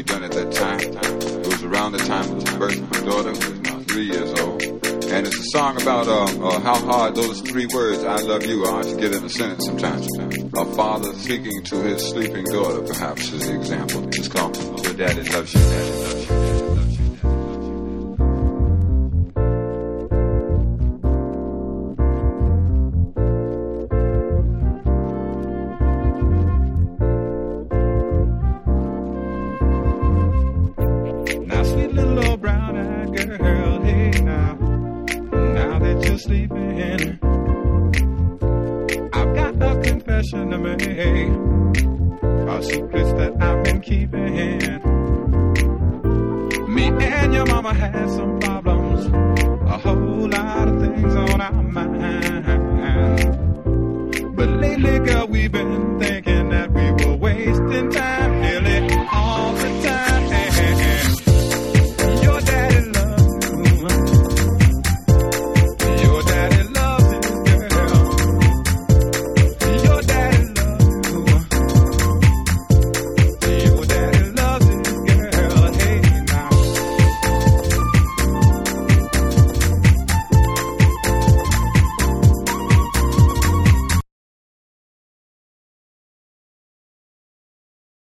be done at that time. It was around the time of the birth of my daughter, who was now 3 years old. And it's a song about how hard those 3 words, I love you, are hard to get in a sentence sometimes. A father speaking to his sleeping daughter, perhaps, is the example. It's called Your Daddy Loves You, Daddy Loves You. Sleeping, I've got a confession to make, a secret that I've been keeping. Me and your mama had some problems, a whole lot of things on our mind. But lately, girl, we've been thinking